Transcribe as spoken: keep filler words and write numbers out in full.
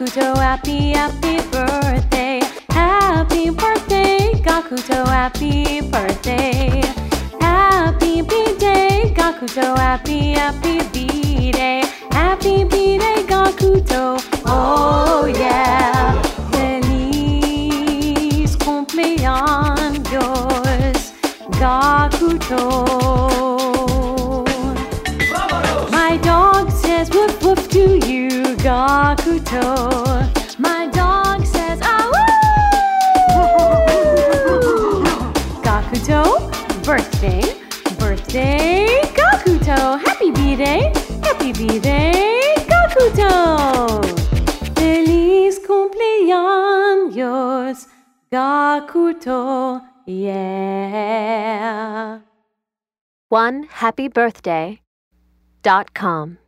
Gakuto, happy, happy birthday. Happy birthday, Gakuto, happy birthday. Happy B-Day, Gakuto, happy, happy B-Day. Happy B-Day, Gakuto, oh yeah. Feliz cumpleaños, Gakuto. My dog says woof woof to you, Gakuto. My dog says ah woo! Gakuto, birthday, birthday, Gakuto. Happy B-Day, happy B-Day, Gakuto. Feliz cumpleaños, Gakuto, yeah. One happy birthday dot com